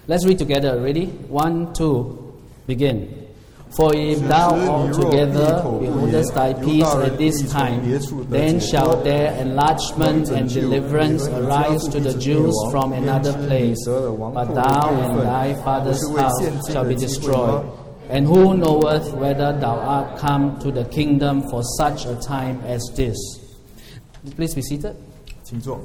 Let's read together. Ready? 1, 2, begin. For if thou altogether beholdest thy peace at this time, then shall there enlargement and deliverance arise to the Jews from another place. But thou and thy father's house shall be destroyed. And who knoweth whether thou art come to the kingdom for such a time as this? Please be seated. 请坐。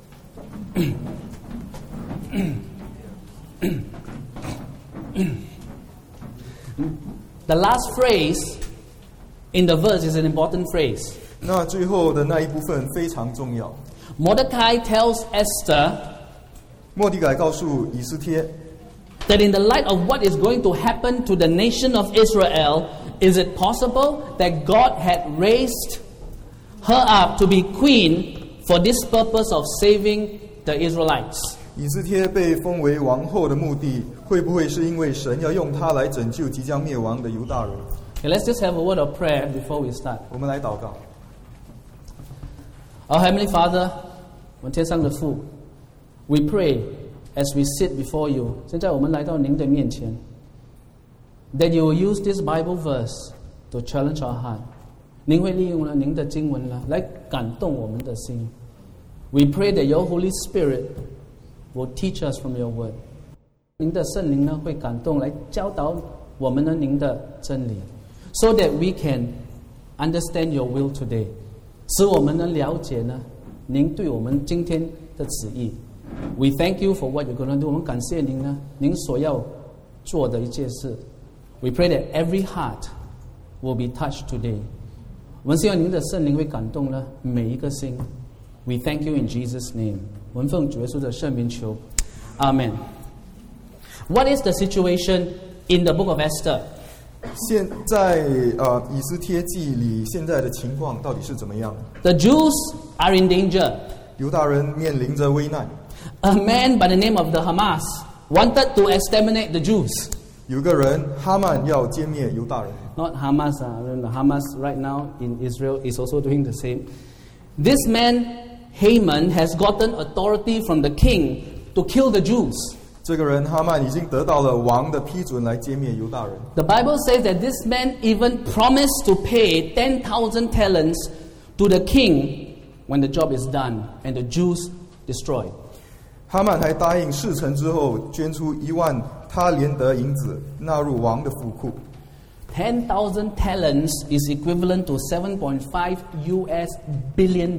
The last phrase in the verse is an important phrase. 那最后的那一部分非常重要。 Mordecai tells Esther 末底改告诉以斯帖， that in the light of what is going to happen to the nation of Israel, is it possible that God had raised her up to be queen for this purpose of saving the Israelites? 以斯帖被封为王后的目的，会不会是因为神要用她来拯救即将灭亡的犹大人？ Okay, let's just have a word of prayer before we start. 我们来祷告。 Our Heavenly Father, 我们天上的父, we pray as we sit before you. 现在我们来到您的面前, that you will use this Bible verse to challenge our heart. 您会利用了您的经文来感动我们的心. We pray that your Holy Spirit will teach us from your word. 您的圣灵呢会感动来教导我们呢您的真理, so that we can understand your will today. 使我们能了解呢您对我们今天的旨意. We thank you for what you're going to do. 我们感谢您呢您所要做的一切事. We pray that every heart will be touched today. 我们希望您的圣灵会感动呢每一个心. We thank you in Jesus' name. 我们奉主耶稣的圣名求. Amen. What is the situation in the book of Esther? 现在以斯帖记里现在的情况到底是怎么样？ The Jews are in danger. 犹大人面临着危难。 A man by the name of the Hamas wanted to exterminate the Jews. 有个人哈曼要歼灭犹大人。 Not Hamas. Hamas right now in Israel is also doing the same. This man, Haman, has gotten authority from the king to kill the Jews. 这个人哈曼已经得到了王的批准来歼灭犹大人。 The Bible says that this man even promised to pay 10,000 talents to the king when the job is done and the Jews destroyed. 哈曼还答应事成之后捐出10000他连得银子纳入王的府库。 10,000 talents is equivalent to $7.5 billion.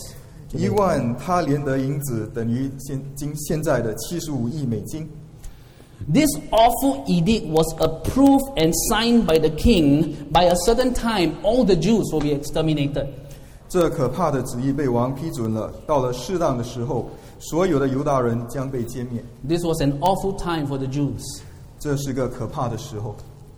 10000他连得银子等于现在的75亿美金。 This awful edict was approved and signed by the king. By a certain time, all the Jews will be exterminated. 这可怕的旨意被王批准了，到了适当的时候，所有的犹大人将被歼灭。 This was an awful time for the Jews. 这是个可怕的时候。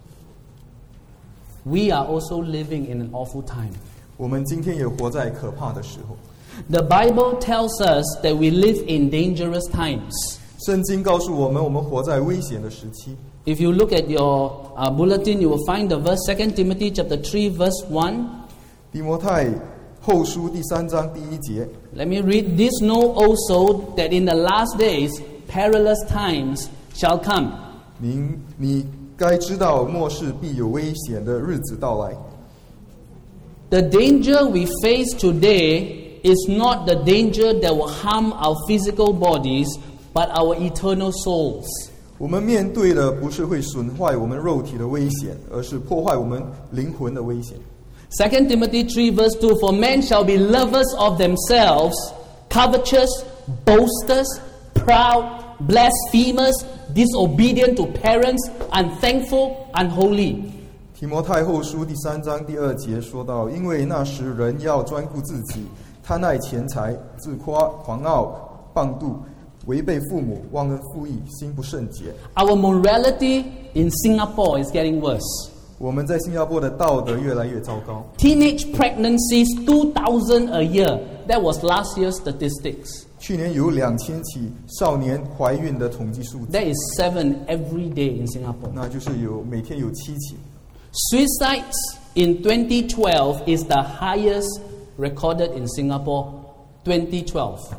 We are also living in an awful time. 我们今天也活在可怕的时候。 The Bible tells us that we live in dangerous times. 圣经告诉我们，我们活在危险的时期。 If you look at your bulletin, you will find the verse 2 Timothy chapter 3 verse 1. 提摩太后书第3章第1节。 Let me read. This know also that in the last days perilous times shall come. 你该知道末世必有危险的日子到来。 The danger we face today is not the danger that will harm our physical bodies, but our eternal souls. 我们面对的不是会损坏我们肉体的危险，而是破坏我们灵魂的危险。 2 Timothy 3 verse 2, For men shall be lovers of themselves, covetous, boasters, proud, blasphemers, disobedient to parents, unthankful, unholy. 提摩太后书第3章第2节说到，因为那时人要专顾自己，贪爱钱财，自夸，狂傲，放妒，违背父母，忘恩负义，心不圣洁。 Our morality in Singapore is getting worse. 我们在新加坡的道德越来越糟糕。 Teenage pregnancies, 2,000 a year. That was last year's statistics. 去年有2000起少年怀孕的统计数字， That is 7 every day in Singapore. 那就是每天有7起。 Suicides in 2012 is the highest recorded in Singapore. 2012.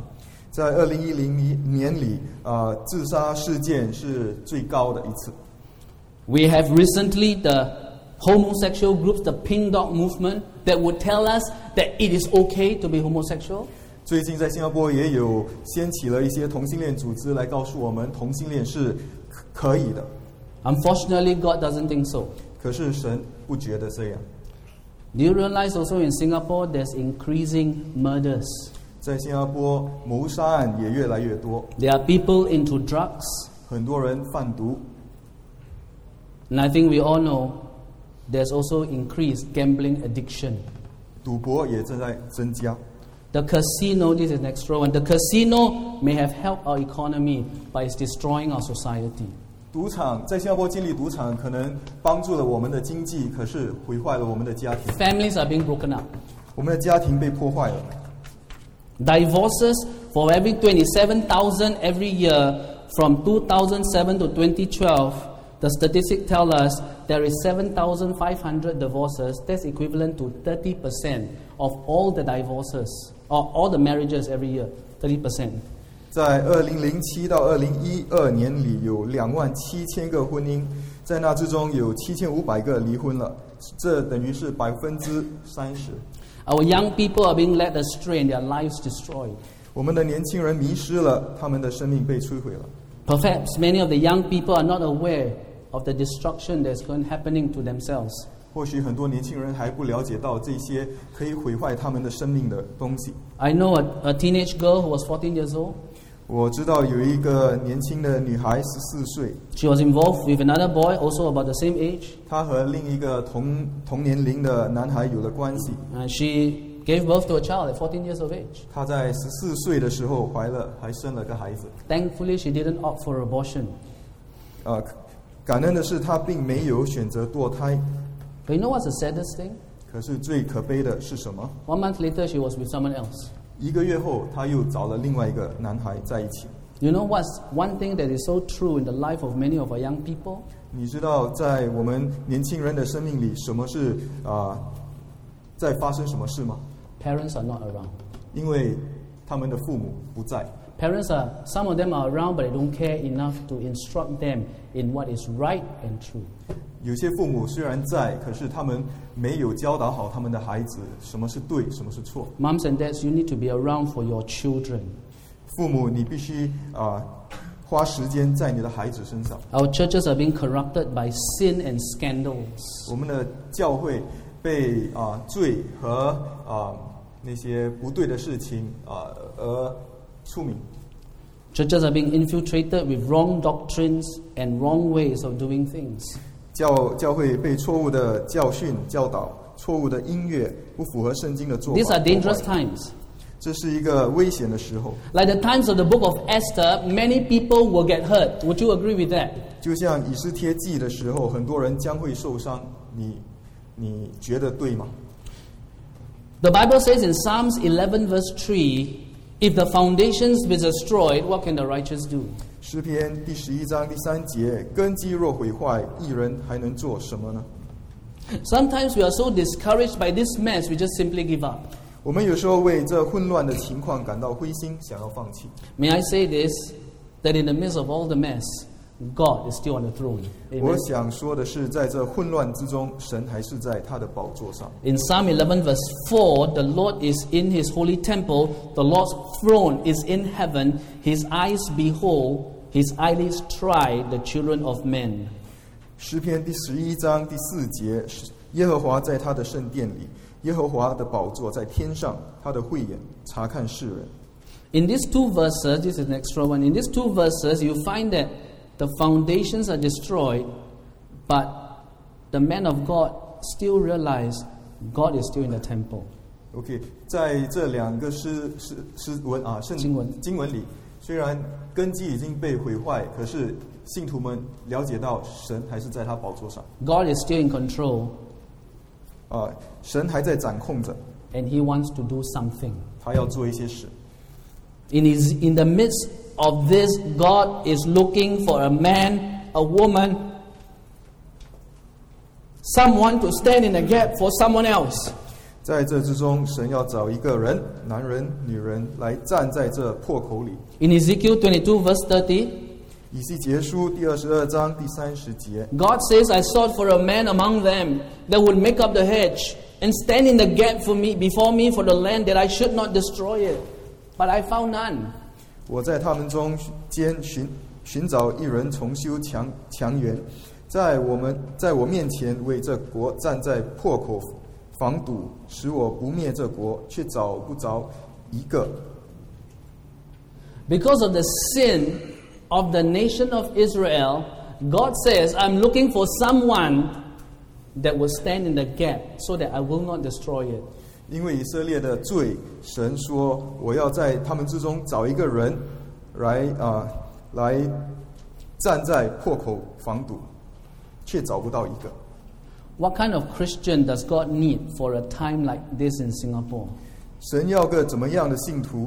在2010年里，自杀事件是最高的一次。 We have recently the homosexual groups, the Pink Dot movement, that would tell us that it is okay to be homosexual. 最近在新加坡也有掀起了一些同性恋组织来告诉我们，同性恋是可以的。 Unfortunately, God doesn't think so. 可是神不觉得这样。 Do you realize also in Singapore there's increasing murders? 在新加坡，谋杀案也越来越多， There are people into drugs. 很多人贩毒。 And I think we all know there's also increased gambling addiction. 赌博也正在增加。 The casino, this is an extra one. The casino may have helped our economy, but it's destroying our society. 赌场在新加坡建立赌场，可能帮助了我们的经济，可是毁坏了我们的家庭。 Families are being broken up. 我们的家庭被破坏了。 Divorces, for every 27,000 every year from 2007 to 2012, the statistics tell us there is 7,500 divorces. That's equivalent to 30% of all the divorces, or all the marriages every year, 30%. 在2007到2012年里，有27000个婚姻，在那之中有7500个离婚了，这等于是30%。 Our young people are being led astray and their lives destroyed. 我们的年轻人迷失了，他们的生命被摧毁了。 Perhaps many of the young people are not aware of the destruction that's happening to themselves. 或许很多年轻人还不了解到这些可以毁坏他们的生命的东西。 I know a teenage girl who was 14 years old. 我知道有一个年轻的女孩14岁， She was involved with another boy, also about the same age. 她和另一个同年龄的男孩有了关系。 She gave birth to a child at 14 years of age. 她在14岁的时候怀了，还生了个孩子。 Thankfully, she didn't opt for abortion. 感恩的是，她并没有选择堕胎。 But you know what's the saddest thing? 可是最可悲的是什么？ 1 month later, she was with someone else. 1个月后，她又找了另外一个男孩在一起。 You know what's one thing that is so true in the life of many of our young people? 你知道，在我们年轻人的生命里，什么是在发生什么事吗？ Parents are not around. 因为他们的父母不在。 Some of them are around, but they don't care enough to instruct them in what is right and true. 有些父母虽然在，可是他们没有教导好他们的孩子什么是对，什么是错。 Moms and dads, you need to be around for your children. 父母，你必须花时间在你的孩子身上。 Our churches are being corrupted by sin and scandals. 我们的教会被罪和那些不对的事情而出名。 Churches are being infiltrated with wrong doctrines and wrong ways of doing things. 教会被错误的教训教导，错误的音乐，不符合圣经的做法。 These are dangerous times. 这是一个危险的时候。 Like the times of the book of Esther, many people will get hurt. Would you agree with that? 就像以斯帖记的时候，很多人将会受伤。你觉得对吗？ The Bible says in Psalms 11 verse 3, if the foundations be destroyed, what can the righteous do? 诗篇第11章第3节，根基若毁坏，义人还能做什么呢？ Sometimes we are so discouraged by this mess, we just simply give up. 我们有时候为这混乱的情况感到灰心，想要放弃。 May I say this, that in the midst of all the mess, God is still on the throne. 我 Amen. 想说的是，在这混乱之中，神还是在他的宝座上。 In Psalm 11 verse 4, the Lord is in his holy temple, the Lord's throne is in heaven, his eyes behold, his eyelids try the children of men. 诗篇第11章第4节，耶和华在他的圣殿里，耶和华的宝座在天上，他的慧眼察看世人。 In these two verses, this is an extra one, in these two verses you find that the foundations are destroyed, but the man of God still realized God is still in the temple. OK， 在这两个诗文经文里，虽然根基已经被毁坏，可是信徒们了解到神还是在他宝座上。 God is still in control, 神还在掌控着， and he wants to do something. 他要做一些事。 In the midst of this, God is looking for a man, a woman, someone to stand in the gap for someone else. 在这之中，神要找一个人，男人、女人，来站在这破口里。 In Ezekiel 22 verse 30, 以西结书第22章第30节， God says, I sought for a man among them that would make up the hedge and stand in the gap for me, before me for the land, that I should not destroy it. But I found none. 我在他们中间寻找一人重修墙垣，在我面前为这国站在破口防堵，使我不灭这国，却找不着一个。 Because of the sin of the nation of Israel, God says, I'm looking for someone that will stand in the gap so that I will not destroy it. 因为以色列的罪，神说我要在他们之中找一个人来站在破口防堵，却找不到一个。 What kind of Christian does God need for a time like this in Singapore? 神要个怎么样的信徒？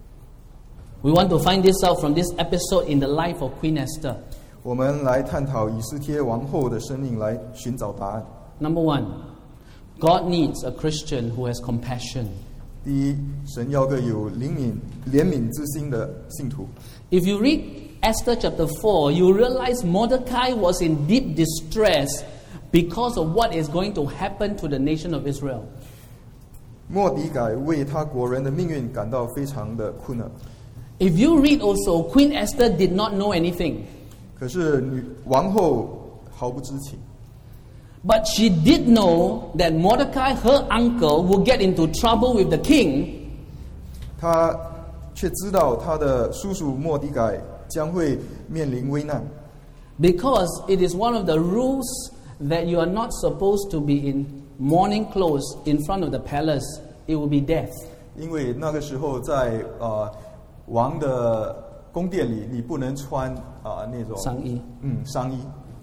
We want to find this out from this episode in the life of Queen Esther. 我们来探讨以斯帖王后的生命，来寻找答案。 Number one, God needs a Christian who has compassion. 第一，神要个有怜悯之心的信徒。 If you read Esther chapter 4, you realize Mordecai was in deep distress because of what is going to happen to the nation of Israel. 末底改为他国人的命运感到非常的困难。 If you read also, Queen Esther did not know anything. 可是王后毫不知情， But she did know that Mordecai, her uncle, will get into trouble with the king. 她却知道她的叔叔末底改将会面临危难， Because it is one of the rules that you are not supposed to be in mourning clothes in front of the palace. It will be death. 因为那个时候在王的宫殿里，你不能穿那种丧衣。 丧衣。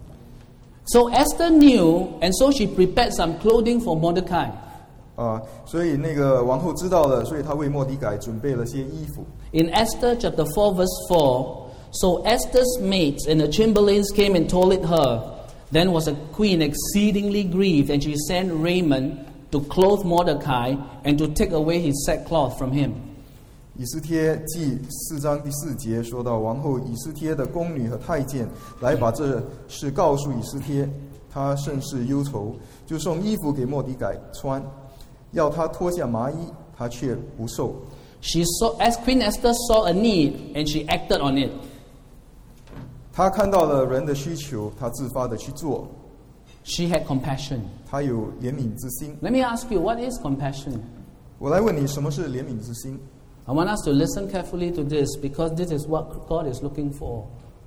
So Esther knew, and so she prepared some clothing for Mordecai. 所以那个王后知道了，所以她为末底改准备了些衣服。 In Esther chapter 4 verse 4, so Esther's maids and the chamberlains came and told it her. Then was the queen exceedingly grieved, and she sent Raman to clothe Mordecai and to take away his sackcloth from him. 以斯帖记4章第4节说到，王后以斯帖的宫女和太监来把这事告诉以斯帖，他甚是忧愁，就送衣服给末底改穿，要他脱下麻衣，他却不受。 She saw, as Queen Esther saw a need, and she acted on it. 他看到了人的需求，他自发的去做， She had compassion. 他有怜悯之心。 Let me ask you, what is compassion? 我来问你，什么是怜悯之心？ I want us to listen carefully to this, because this is what God is looking for.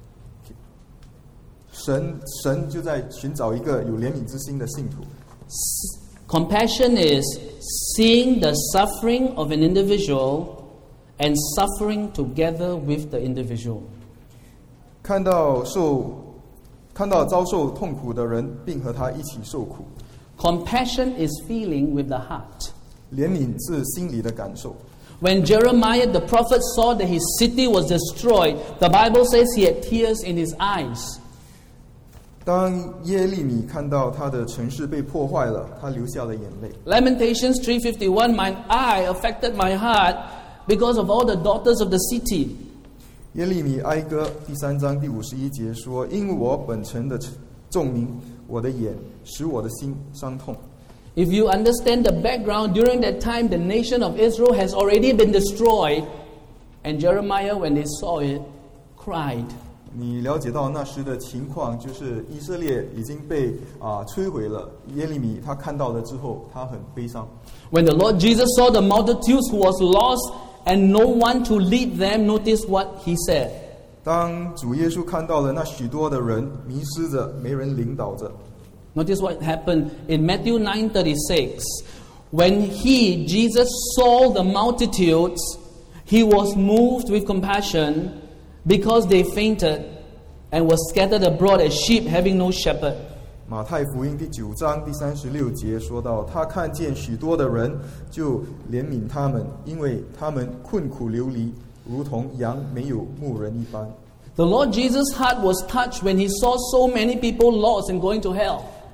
神就在寻找一个有怜悯之心的信徒。 Compassion is seeing the suffering of an individual and suffering together with the individual. 看到遭受痛苦的人，并和他一起受苦。 Compassion is feeling with the heart. 怜悯是心里的感受。 When Jeremiah the prophet saw that his city was destroyed, the Bible says he had tears in his eyes. 当耶利米看到他的城市被破坏了，他流下了眼泪。 Lamentations 3:51, my eye affected my heart because of all the daughters of the city. 耶利米哀歌第3章第51节说：“因我本城的众民，我的眼使我的心伤痛。” If you understand the background, during that time the nation of Israel has already been destroyed, and Jeremiah, when they saw it, cried. 你了解到那时的情况，就是以色列已经被摧毁了。耶利米他看到了之后，他很悲伤。 When the Lord Jesus saw the multitudes who was lost and no one to lead them, notice what he said. 当主耶稣看到了那许多的人迷失着，没人领导着。 Notice what happened in Matthew 9:36. When Jesus saw the multitudes, he was moved with compassion because they fainted and were scattered abroad as sheep having no shepherd. 马太福音第9章第36节说到，他看见许多的人，就怜悯他们，因为他们困苦流离，如同羊没有牧人一般。 The Lord Jesus' heart was touched when he saw so many people lost and going to hell.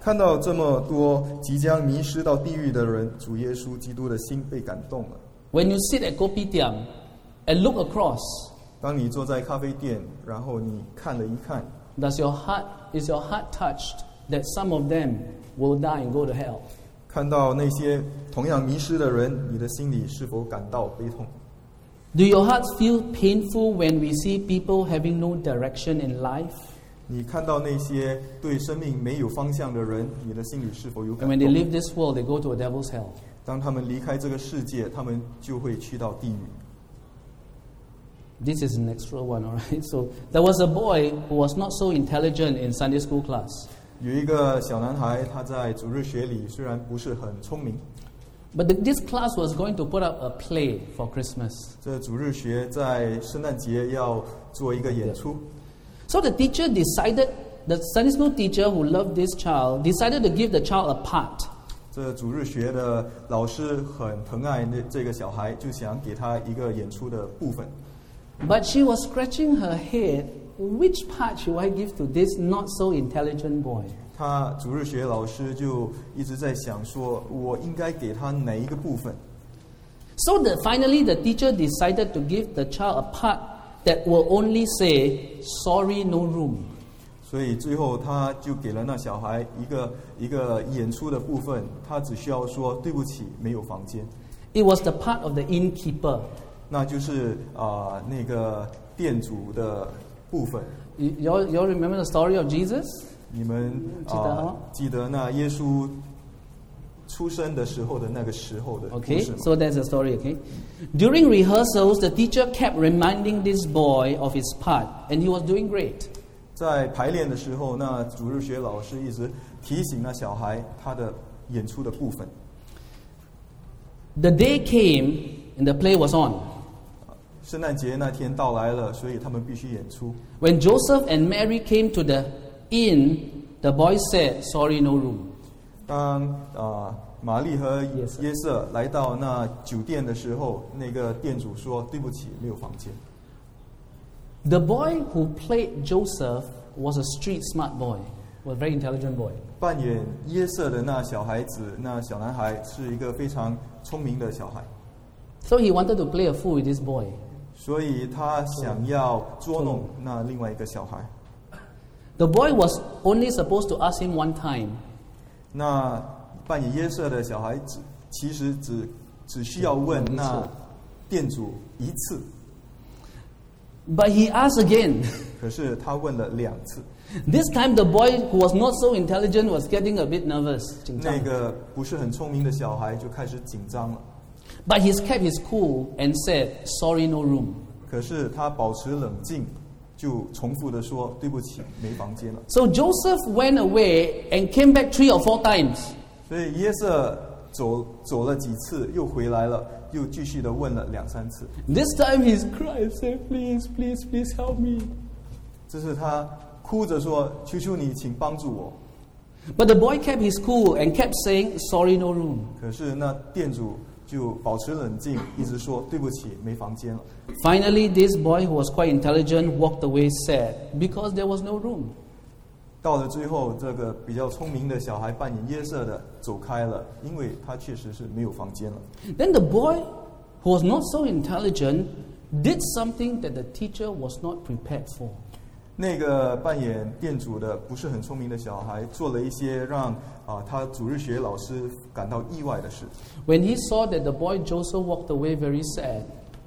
看到这么多即将迷失到地狱的人，主耶稣基督的心被感动了。 When you sit at Kopitiam and look across, 当你坐在咖啡店，然后你看了一看， is your heart touched that some of them will die and go to hell? 看到那些同样迷失的人，你的心里是否感到悲痛？ Do your hearts feel painful when we see people having no direction in life? 你看到那些对生命没有方向的人，你的心里是否有 And 感 when they 动？ leave this world, they go to a devil's hell. 当他们离开这个世界，他们就会去到地狱。 This is an extra one, all right? So there was a boy who was not so intelligent in Sunday school class. 有一个小男孩，他在主日学里虽然不是很聪明， But this class was going to put up a play for Christmas. 这主日学在圣诞节要做一个演出， So the teacher decided, the Sunday school teacher who loved this child, decided to give the child a part. 这主日学的老师很疼爱这个小孩，就想给他一个演出的部分。 But she was scratching her head, which part should I give to this not so intelligent boy? 他主日学老师就一直在想说，我应该给他哪一个部分？ So finally the teacher decided to give the child a part that will only say, sorry, no room. 所以最后他就给了那小孩一个演出的部分，他只需要说对不起，没有房间。 It was the part of the innkeeper. 那就是那个店主的部分。 You all remember the story of Jesus? 你们记得那耶稣出生的时候的那个时候的故 Okay, 事吗？ so that's the story, okay? During rehearsals, the teacher kept reminding this boy of his part, and he was doing great. 在排练的时候，那主日学老师一直提醒那小孩他的演出的部分。 The day came, and the play was on. 圣诞节那天到来了，所以他们必须演出。 When Joseph and Mary came to the inn, the boy said, sorry, no room. 当玛丽和约瑟来到那酒店的时候，那个店主说：“对不起，没有房间。” The boy who played Joseph was a street smart boy, was a very intelligent boy. 扮演约瑟的那小孩子，那小男孩是一个非常聪明的小孩， So he wanted to play a fool with this boy. 所以他想要捉弄那另外一个小孩。 The boy was only supposed to ask him one time. 那扮演约瑟的小孩子其实只需要问那店主一次， But he asked again. 可是他问了2次。 This time the boy who was not so intelligent was getting a bit nervous. 那个不是很聪明的小孩就开始紧张了， But he kept his cool and said, sorry, no room. 可是他保持冷静，就重复的说：“对不起，没房间了。” So Joseph went away and came back 3 or 4 times. 所以约瑟走了几次，又回来了，又继续的问了2-3次。 This time he's cried, said, please, please, please help me. 这是他哭着说：“求求你，请帮助我。” But the boy kept his cool and kept saying, sorry, no room. 可是那店主就保持冷静，一直说：“对不起，没房间了。” Finally, this boy who was quite intelligent walked away sad because there was no room. 到了最后，这个比较聪明的小孩扮演约瑟的走开了，因为他确实是没有房间了。 Then the boy who was not so intelligent did something that the teacher was not prepared for. 那个扮演店主的不是很聪明的小孩，做了一些让他主日学老师感到意外的事。 When he saw that the boy Joseph walked away very sad,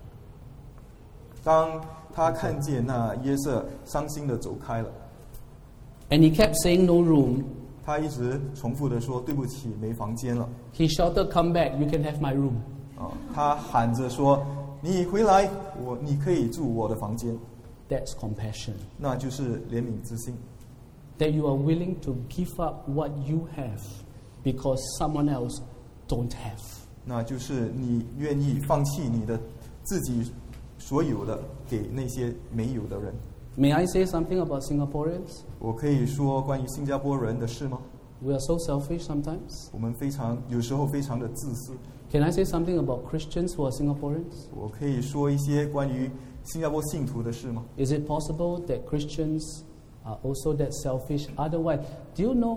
当他看见那约瑟伤心的走开了， and he kept saying no room, 他一直重复的说：“对不起，没房间了。 he shouted, come back, you can have my room. ” 他喊着说：“你回来，你可以住我的房间。” That's compassion. 那就是怜悯之心。 That you are willing to give up what you have because someone else don't have. 那就是你愿意放弃你的自己所有的，给那些没有的人。 May I say something about Singaporeans? 我可以说关于新加坡人的事吗？ We are so selfish sometimes. 我们有时候非常的自私。 Can I say something about Christians who are Singaporeans? 我可以说一些关于新加坡信徒的事吗？ Is it possible that Christians are also that selfish? Otherwise, do you know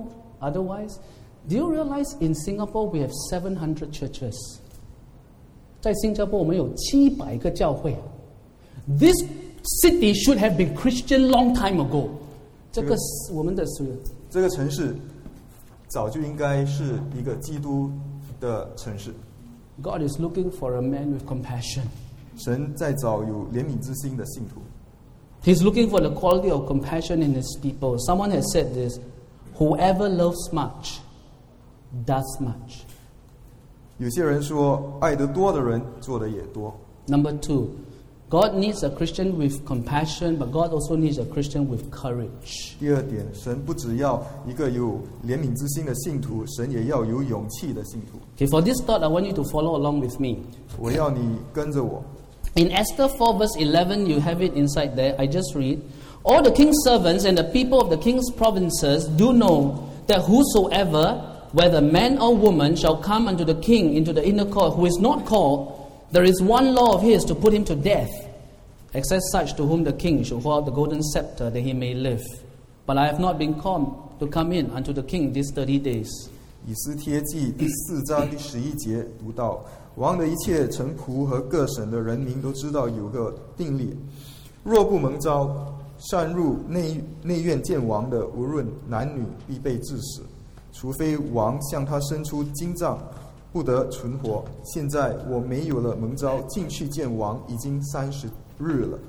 Otherwise, do you realize in Singapore we have 700 churches? 在新加坡我们有700个教会。This city should have been Christian long time ago. 这个我们的这个城市早就应该是一个基督的城市。 God is looking for a man with compassion. 神在找有怜悯之心的信徒。 He's looking for the quality of compassion in his people. Someone has said this, whoever loves much, does much. 有些人说，爱得多的人做的也多。 Number 2, God needs a Christian with compassion, but God also needs a Christian with courage. 第二点，神不只要一个有怜悯之心的信徒，神也要有勇气的信徒。 Okay, for this thought, I want you to follow along with me. 我要你跟着我。 In Esther 4 verse 11, you have it inside there. I just read. All the king's servants and the people of the king's provinces do know that whosoever, whether man or woman, shall come unto the king into the inner court, who is not called, there is one law of his to put him to death, except such to whom the king shall hold the golden scepter, that he may live. But I have not been called to come in unto the king these 30 days. 以斯帖记第4章第11节读到，王的一切臣仆和各省的人民都知道有个定例，若不蒙召，擅入内院见王的，无论男女，必被治死，除非王向他伸出金杖，不得存活。现在我没有了蒙召，进去见王已经30日了。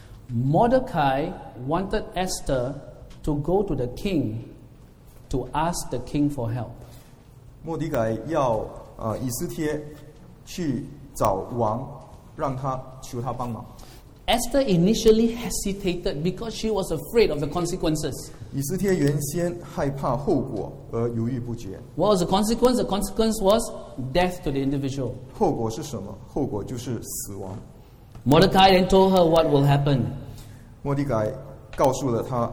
Mordecai wanted Esther to go to the king to ask the king for help. 末底改要以斯帖去找王，让他求他帮忙。 Esther initially hesitated because she was afraid of the consequences. 以斯帖原先害怕后果而犹豫不决。 What was the consequence? The consequence was death to the individual. 后果是什么？后果就是死亡。 Mordecai then told her what will happen. 末底改告诉了他。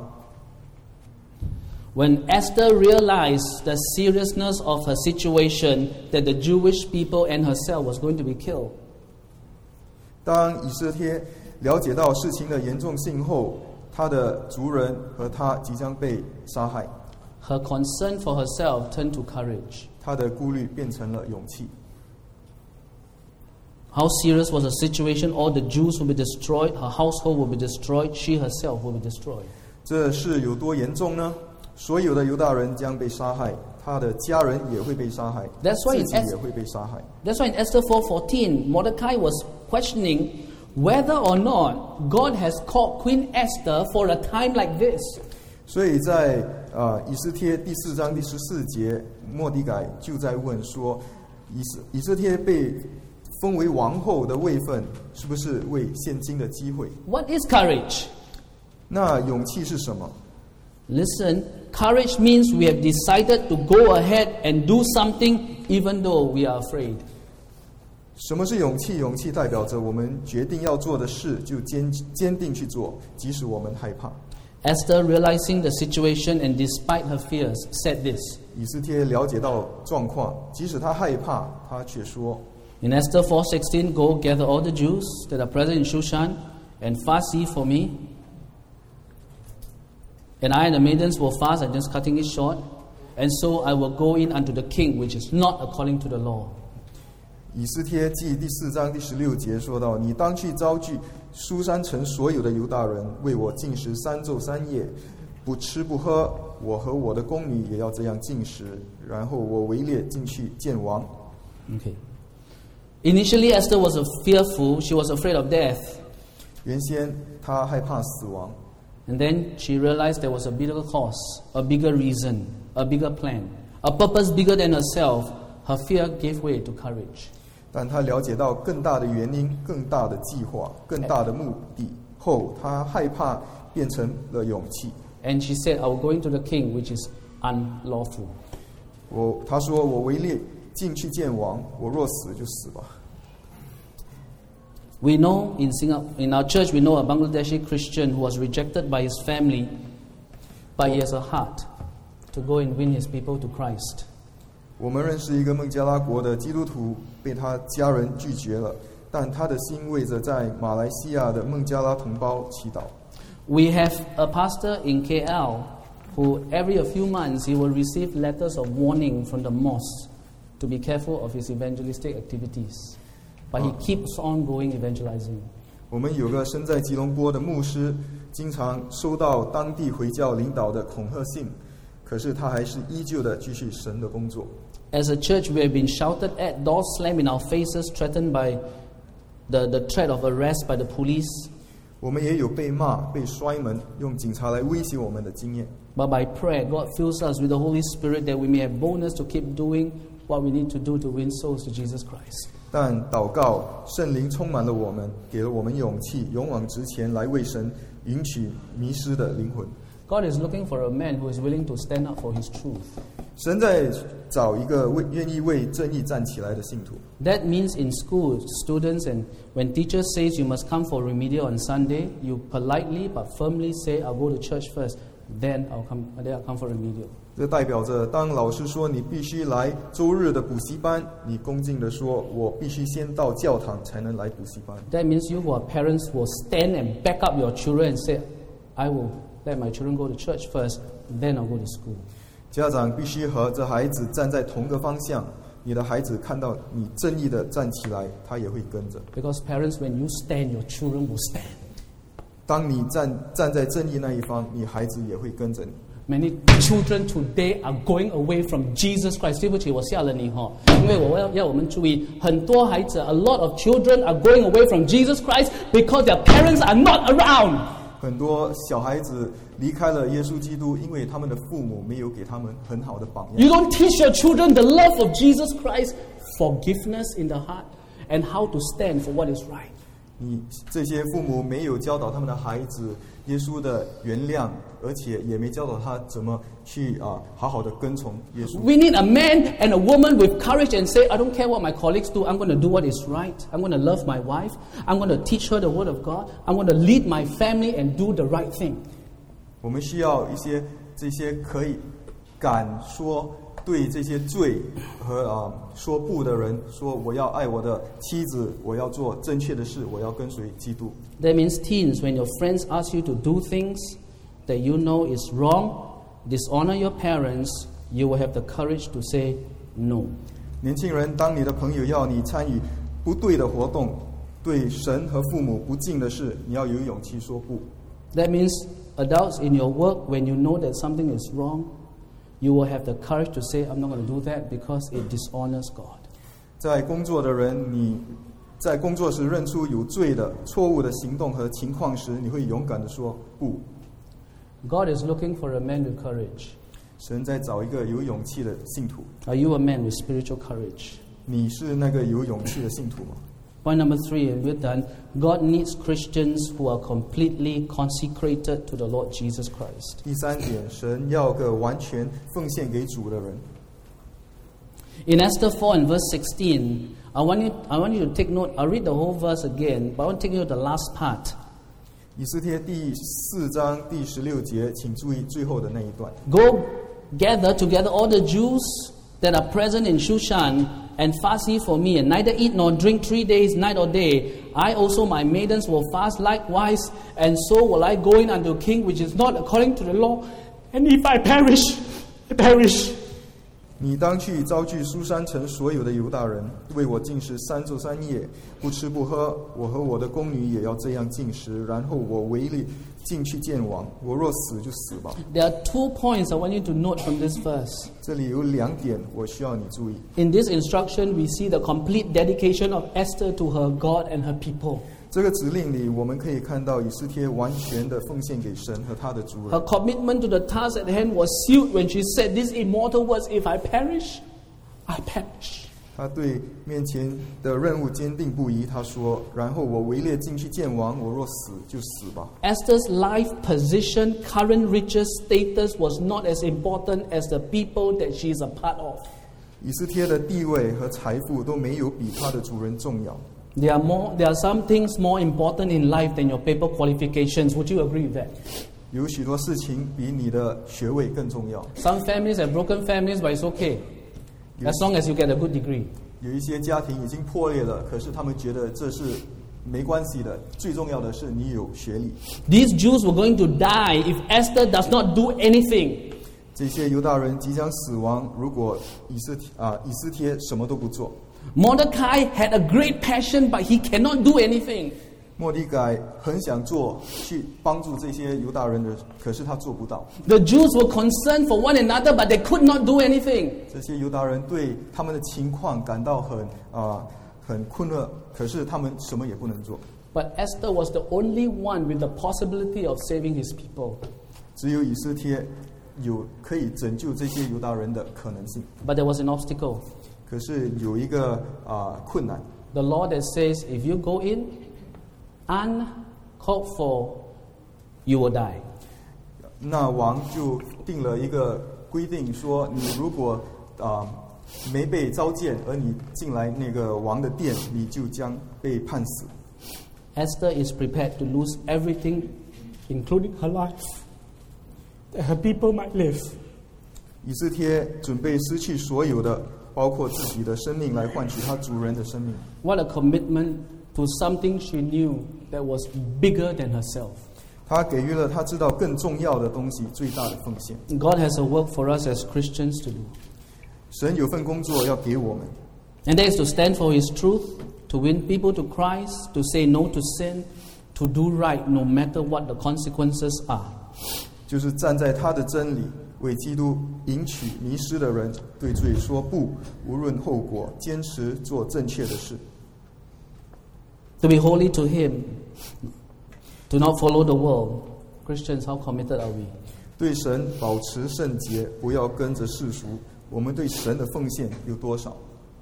When Esther realized the seriousness of her situation, that the Jewish people and herself was going to be killed. 当以斯帖了解到事情的严重性后，他的族人和他即将被杀害。 Her concern for herself turned to courage. 他的顾虑变成了勇气。 How serious was the situation? All the Jews will be destroyed, her household will be destroyed, she herself will be destroyed. 这事有多严重呢？所有的犹大人将被杀害，他的家人也会被杀害，自己也会被杀害。 That's why in Esther 4:14, Mordecai was questioning whether or not God has called Queen Esther for a time like this. 所以在以斯帖第4章第14节，末底改就在问说，以斯帖被封为王后的位分，是不是为现今的机会？ What is courage? 那勇气是什么？ Listen, courage means we have decided to go ahead and do something even though we are afraid. 什么是勇气？勇气代表着我们决定要做的事就坚定去做，即使我们害怕。 Esther, realizing the situation and despite her fears, said this. 以斯帖了解到状况，即使他害怕，他却说 In Esther 4:16, go gather all the Jews that are present in Shushan and fast ye for me. And I and the maidens will fast, I'm just cutting it short. And so I will go in unto the king, which is not according to the law. 以斯帖记第4章第16节说到，你当去招聚书珊城所有的犹大人，为我禁食3昼3夜，不吃不喝，我和我的宫女也要这样禁食，然后我围猎进去见王。 Okay. Initially, Esther was fearful. She was afraid of death. 原先他害怕死亡， And then she realized there was a bigger cause, a bigger reason, a bigger plan, a purpose bigger than herself. Her fear gave way to courage. 但他了解到更大的原因、更大的计划、更大的目的后，他害怕变成了勇气。 And she said, I will go into the king, which is unlawful. 他说我围猎进去见王，我若死就死吧。 We know in our church, we know a Bangladeshi Christian who was rejected by his family, but he has a heart to go and win his people to Christ. 我们认识一个孟加拉国的基督徒，被他家人拒绝了，但他的心为着在马来西亚的孟加拉同胞祈祷。 We have a pastor in KL who every a few months he will receive letters of warning from the mosque to be careful of his evangelistic activities. But he keeps on going evangelizing. 我们有个身在吉隆坡的牧师，经常收到当地回教领导的恐吓信，可是他还是依旧的继续神的工作。 As a church, we have been shouted at, doors slammed in our faces, threatened by the threat of arrest by the police. 我们也有被骂、被摔门，用警察来威胁我们的经验。 But by prayer, God fills us with the Holy Spirit that we may have boldness to keep doing what we need to do to win souls to Jesus Christ. 但祷告，圣灵充满了我们，给了我们勇气，勇往直前来为神迎娶迷失的灵魂。 God is looking for a man who is willing to stand up for his truth. 神在找一个愿意为正义站起来的信徒。 That means in school, students, and when teachers says you must come for remedial on Sunday, you politely but firmly say, "I'll go to church first, then I'll come for remedial." 这代表着，当老师说你必须来周日的补习班，你恭敬地说，我必须先到教堂才能来补习班。 That means you who are parents will stand and back up your children and say, "I will let my children go to church first, then I'll go to school." 家长必须和这孩子站在同个方向，你的孩子看到你正义的站起来，他也会跟着。 Because parents, when you stand, your children will stand. 当你站在正义那一方，你孩子也会跟着你。 Many children today are going away from Jesus Christ. 对不起，我吓了你哈，因为要我们注意，很多孩子 ，a lot of children are going away from Jesus Christ because their parents are not around. 很多小孩子离开了耶稣基督，因为他们的父母没有给他们很好的榜样。 You don't teach your children the love of Jesus Christ, forgiveness in the heart, and how to stand for what is right. 你这些父母没有教导他们的孩子耶稣的原谅，而且也没教导他怎么去好好的跟从耶稣。 We need a man and a woman with courage and say, I don't care what my colleagues do, I'm going to do what is right. I'm going to love my wife. I'm going to teach her the word of God. I'm going to lead my family and do the right thing. 我们需要这些可以敢说对这些罪和说不的人说，我要爱我的妻子，我要做正确的事，我要跟随基督。 That means teens, when your friends ask you to do things that you know is wrong, dishonor your parents, you will have the courage to say no. 年轻人，当你的朋友要你参与不对的活动，对神和父母不敬的事，你要有勇气说不。 That means adults in your work, when you know that something is wrong, you will have the courage to say, I'm not going to do that because it dishonors God. 在工作的人，你在工作时认出有罪的、错误的行动和情况时，你会勇敢地说不。 God is looking for a man with courage. 神在找一个有勇气的信徒。 Are you a man with spiritual courage? 你是那个有勇气的信徒吗？ Point number 3, and we're done. God needs Christians who are completely consecrated to the Lord Jesus Christ. 第三点，神要个完全奉献给主的人。 In Esther 4 and verse 16, I want you to take note. I'll read the whole verse again, but I want to take you to the last part. 以斯帖第4章第16节，请注意最后的那一段。 Go gather together all the Jews that are present in Shushan and fast ye for me, and neither eat nor drink 3 days, night or day. I also, my maidens, will fast likewise, and so will I go in unto a king which is not according to the law. And if I perish, I perish. 你当去招聚书珊城所有的犹大人，为我禁食3昼3夜，不吃不喝。我和我的宫女也要这样禁食，然后我违例进去见王。我若死就死吧。 There are 2 points I want you to note from this verse. 这里有2点，我需要你注意。 In this instruction, we see the complete dedication of Esther to her God and her people. 这个指令里，我们可以看到以斯帖完全的奉献给神和他的族人。 Her commitment to the task at hand was sealed when she said these immortal words, if I perish, I perish. 他对面前的任务坚定不移。他说：“然后我围猎进去见王，我若死就死吧。” Esther's life position, current riches, status was not as important as the people that she is a part of. 以斯帖的地位和财富都没有比他的主人重要。 There are some things more important in life than your paper qualifications. Would you agree with that? 有许多事情比你的学位更重要。 Some families have broken families, but it's okay, as long as you get a good degree. 有一些家庭已经破裂了，可是他们觉得这是没关系的，最重要的是你有学历。 These Jews were going to die if Esther does not do anything. 这些犹大人即将死亡，如果以斯帖什么都不做。 Mordecai had a great passion, but he cannot do anything. 末底改很想做，去帮助这些犹大人的，可是他做不到。 The Jews were concerned for one another, but they could not do anything. 这些犹大人对他们的情况感到很困惑，可是他们什么也不能做。 But Esther was the only one with the possibility of saving his people. 只有以斯帖有可以拯救这些犹大人的可能性。 But there was an obstacle. 可是有一个困难， The law that says if you go in uncalled for, you will die. 那王就定了一个规定，说你如果没被召见，而你进来那个王的殿，你就将被判死。 Esther is prepared to lose everything, including her life, that her people might live. 以斯帖准备失去所有的，包括自己的生命，来换取他主人的生命。 What a commitment to something she knew that was bigger than herself. 他给予了他知道更重要的东西最大的奉献。 God has a work for us as Christians to do. 神有份工作要给我们， And that is to stand for His truth, to win people to Christ, to say no to sin, to do right no matter what the consequences are. 就是站在他的真理，为基督迎娶迷失的人，对罪说不，无论后果，坚持做正确的事。 To be holy to Him, to not follow the world. Christians, how committed are we? 对神保持圣洁，不要跟着世俗。我们对神的奉献有多少？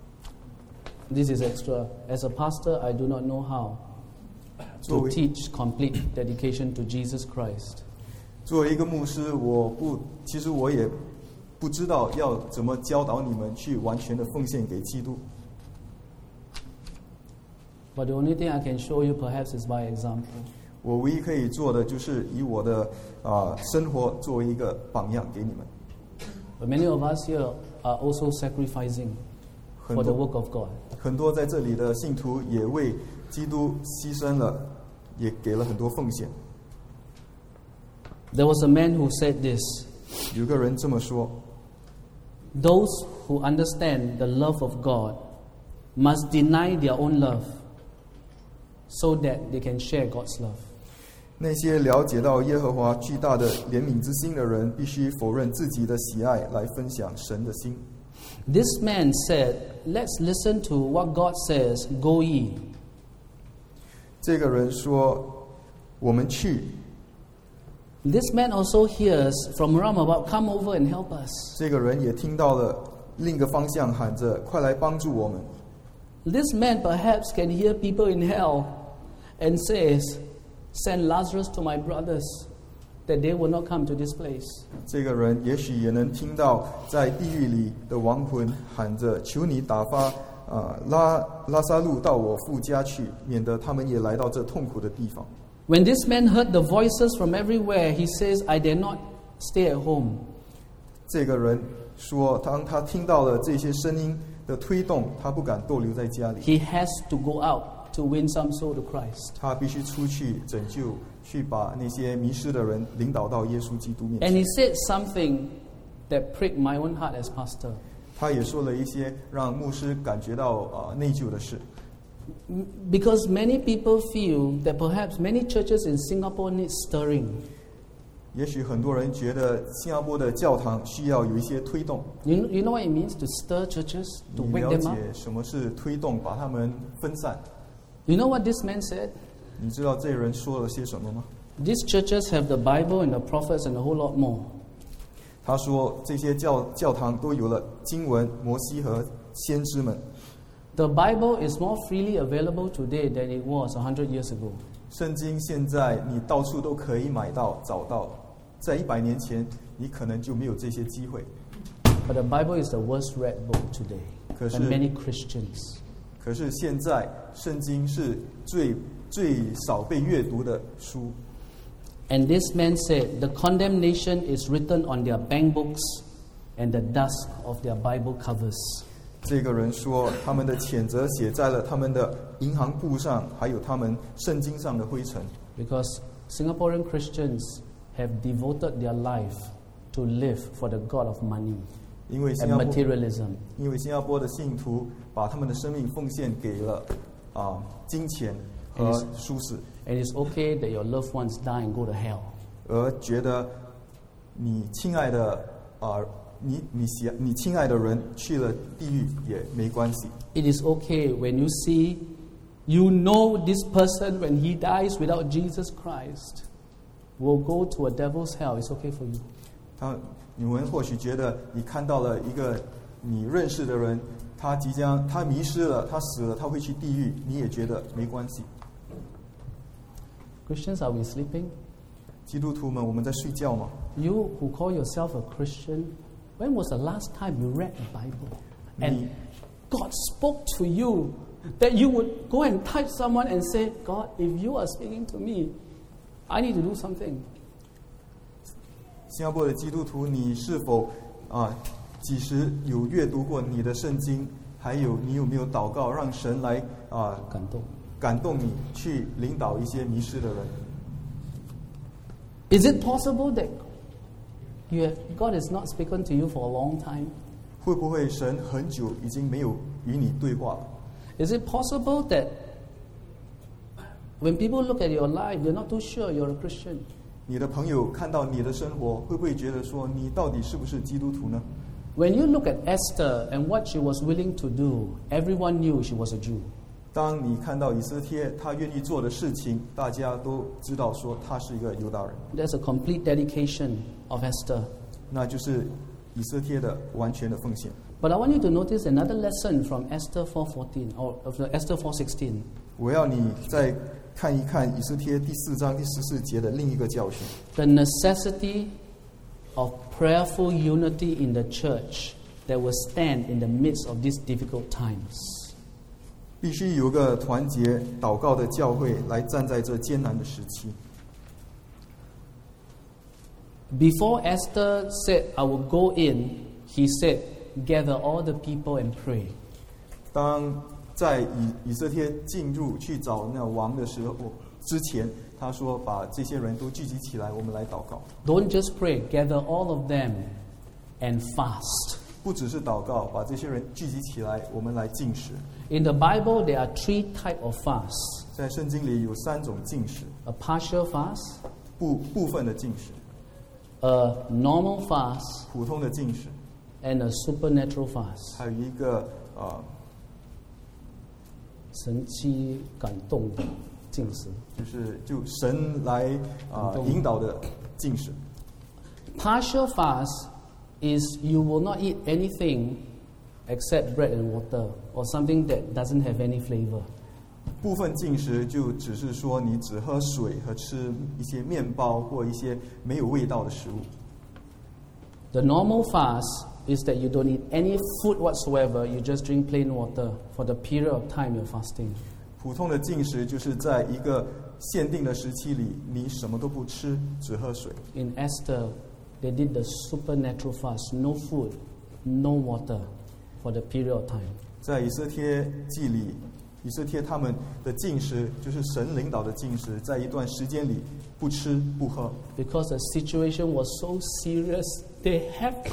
This is extra. As a pastor, I do not know how to teach complete dedication to Jesus Christ. 作为一个牧师，其实我也不知道要怎么教导你们去完全的奉献给基督。 But the only thing I can show you perhaps is by example. 我唯一可以做的就是以我的生活作为一个榜样给你们。 But many of us here are also sacrificing for the work of God. 很多在这里的信徒也为基督牺牲了，也给了很多奉献。 There was a man who said this: 有个人这么说 Those who understand the love of God must deny their own love so that they can share God's love. 那些了解到耶和华巨大的怜悯之心的人，必须否认自己的喜爱，来分享神的心。 This man said, Let's listen to what God says, go ye. 这个人说：“我们去。” This man also hears from roundabout, come over and help us. 这个人也听到了另一个方向喊着：“快来帮助我们。” This man perhaps can hear people in hell and says, Send Lazarus to my brothers, that they will not come to this place. 这个人也许也能听到在地狱里的亡魂喊着：“求你打发拉撒路到我父家去，免得他们也来到这痛苦的地方。” When this man heard the voices from everywhere, he says, I dare not stay at home. 这个人说，当他听到了这些声音的推动，他不敢逗留在家里， He has to go out to win some soul to Christ. 他必须出去拯救，去把那些迷失的人领导到耶稣基督面 And 前。 he said something that pricked my own heart as pastor. 他也说了一些让牧师感觉到内疚的事。 Because many people feel that perhaps many churches in Singapore need stirring. 也许很多人觉得新加坡的教堂需要有一些推动。 You know what it means to stir churches, to 你 wake 了 them up? 解什么是推动，把他们分散？ You know what this man said? 你知道这人说了些什么吗？ These churches have the Bible and the prophets and a whole lot more. 他说这些教堂都有了经文、摩西和先知们。 The Bible is more freely available today than it was 100 years ago. 圣经现在你到处都可以买到、找到，在100年前你可能就没有这些机会。 But the Bible is the worst read book today 可是 by many Christians. 可是现在圣经是最少被阅读的书。 And this man said, the condemnation is written on their bank books and the dust of their Bible covers. 这个人说，他们的谴责写在了他们的银行簿上，还有他们圣经上的灰尘。 Because Singaporean Christians have devoted their life to live for the God of money 因为 and materialism. 新加坡的信徒把他们的生命奉献给了金钱和舒适， And it's okay that your loved ones die and go to hell. 而觉得你亲爱的你亲爱的人去了地狱也没关系。 It is okay when you see, you know this person when he dies without Jesus Christ will go to a devil's hell. It's okay for you. 你们或许觉得你看到了一个你认识的人，他迷失了，他死了，他会去地狱，你也觉得没关系。 Christians, are we sleeping? 基督徒们，我们在睡觉吗？ You who call yourself a Christian, when was the last time you read the Bible? And God spoke to you that you would go and touch someone and say, God, if you are speaking to me, I need to do something. 新加坡的基督徒，你是否几时有阅读过你的圣经？还有你有没有祷告，让神来感动你，去领导一些迷失的人？ Is it possible that God has not spoken to you for a long time? 会不会神很久已经没有与你对话了？ Is it possible that when people look at your life, they're not too sure you're a Christian? 你的朋友看到你的生活，会不会觉得说你到底是不是基督徒呢？ When you look at Esther and what she was willing to do, everyone knew she was a Jew. 当你看到以斯帖他愿意做的事情，大家都知道说他是一个犹大人。 There's a complete dedication of Esther. 那就是以斯帖的完全的奉献。 But I want you to notice another lesson from Esther 4:14 or of Esther 4:16. 我要你再看一看以斯帖第4章第14节的另一个教训。 The necessity of prayerful unity in the church that will stand in the midst of these difficult times. 必须有个团结祷告的教会来站在这艰难的时期。 Before Esther said, I will go in, he said, gather all the people and pray. 当在以色列进入去找那王的时候之前，他说把这些人都聚集起来，我们来祷告。 Don't just pray, gather all of them and fast. 不只是祷告，把这些人聚集起来，我们来禁食。 In the Bible, there are 3 types of fasts. 在圣经里有3种禁食， A partial fast, 部分的禁食， a normal fast, 普通的禁食， and a supernatural fast. 还有一个神奇感动的禁食。 就神来引导的禁食。 Partial fast is you will not eat anything except bread and water or something that doesn't have any flavor. 部分禁食就只是说你只喝水和吃一些面包或一些没有味道的食物。 The normal fast is that you don't eat any food whatsoever, you just drink plain water for the period of time you're fasting. 普通的禁食就是在一个限定的时期里，你什么都不吃，只喝水。 In Esther, they did the supernatural fast, no food, no water for the period of time. 在以色列记里，以色列他们的禁食就是神领导的禁食，在一段时间里不吃不喝。 Because the situation was so serious, they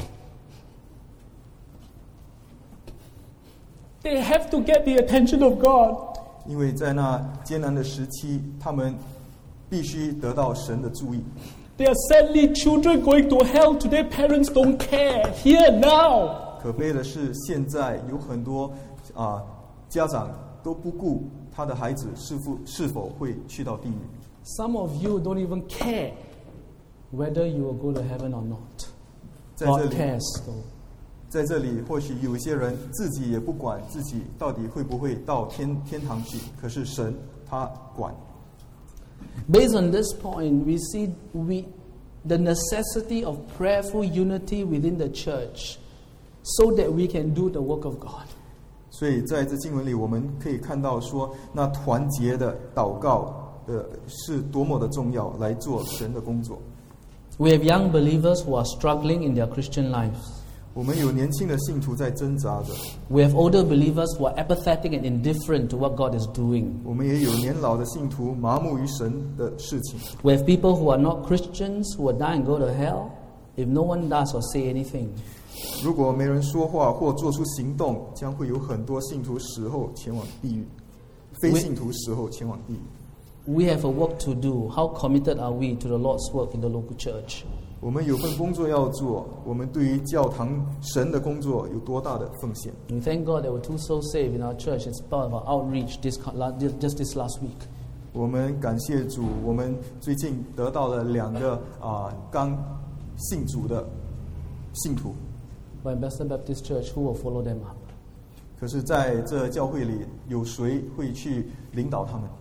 have to get the attention of God. 因为在那艰难的时期，他们必须得到神的注意。 There are sadly children going to hell today, parents don't care, here now. 可悲的是，现在有很多家长都不顾他的孩子是否会去到地狱。 Some of you don't even care whether you will go to heaven or not. 在这 God 里， cares though. 在这里，或许有一些人自己也不管自己到底会不会到天堂去，可是神他管。 Based on this point, we see the necessity of prayerful unity within the church so that we can do the work of God. 所以在这经文里，我们可以看到说，那团结的祷告是多么的重要，来做神的工作。 We have young believers who are struggling in their Christian lives. 我们有年轻的信徒在挣扎着， We have older believers who are apathetic and indifferent to what God is doing. 我们也有年老的信徒麻木于神的事情。 We have people who are not Christians who will die and go to hell if no one does or say anything. 如果没人说话或做出行动，将会有很多信徒死后前往地狱，非信徒死后前往地狱。 We have a work to do. How committed are we to the Lord's work in the local church? 我们有份工作要做，我们对于教堂神的工作有多大的奉献？ We thank God that we're two souls saved in our church. It's part of our outreach just this last week. 我们感谢主，我们最近得到了2个刚信主的信徒。 By Bethel Baptist Church, who will follow them up? 可是在这教会里，有谁会去领导他们？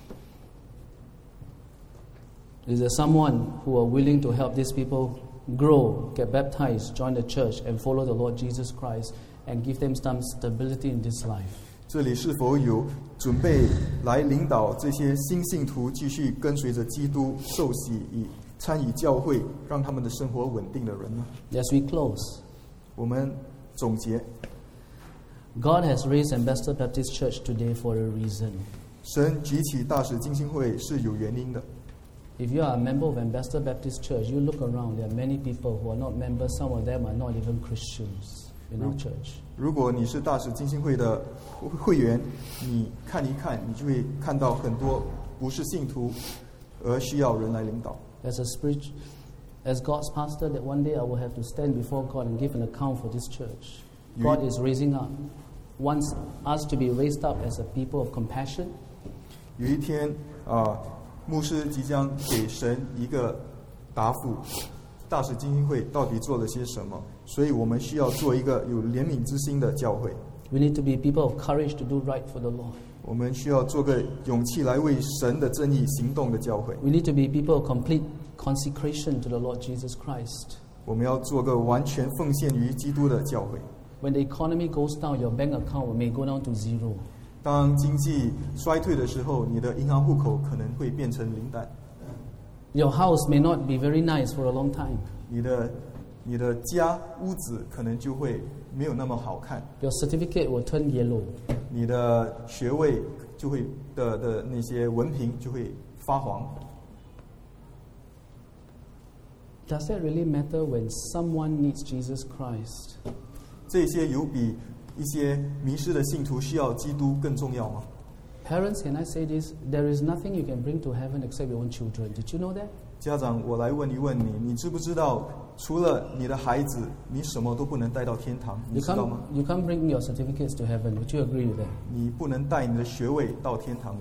Is there someone who are willing to help these people grow, get baptized, join the church, and follow the Lord Jesus Christ, and give them some stability in this life? 这里是否有准备来领导这些新信徒继续跟随着基督受洗，以参与教会，让他们的生活稳定的人呢？ As we close, 我们总结， God has raised Ambassador Baptist Church today for a reason. 神举起大使浸信会是有原因的。 If you are a member of Ambassador Baptist Church, you look around, there are many people who are not members, some of them are not even Christians in our church. 如果你是大使浸信会的会员，你看一看，你就会看到很多不是信徒，而需要人来领导。 As God's pastor, that one day I will have to stand before God and give an account for this church. God is raising up, wants us to be raised up as a people of compassion. 有一天牧师即将给神一个答复，大使浸信会到底做了些什么？所以我们需要做一个有怜悯之心的教会。 We need to be people of courage to do right for the Lord. 我们需要做个勇气来为神的正义行动的教会。 We need to be people of complete consecration to the Lord Jesus Christ. 我们要做个完全奉献于基督的教会。 When the economy goes down, your bank account may go down to zero. 当经济衰退的时候，你的银行户口可能会变成零蛋。 Your house may not be very nice for a long time. 你的家屋子可能就会没有那么好看。 Your certificate will turn yellow. 你的学位就会的那些文凭就会发黄。 Does that really matter when someone needs Jesus Christ? 这些有比一些迷失的信徒需要基督更重要吗？ Parents, can I say this? There is nothing you can bring to heaven except your own children. Did you know that? 家长，我来问一问你，你知不知道，除了你的孩子，你什么都不能带到天堂？你 You 知道吗？ can't bring your certificates to heaven. Would you agree with that? 你不能带你的学位到天堂里。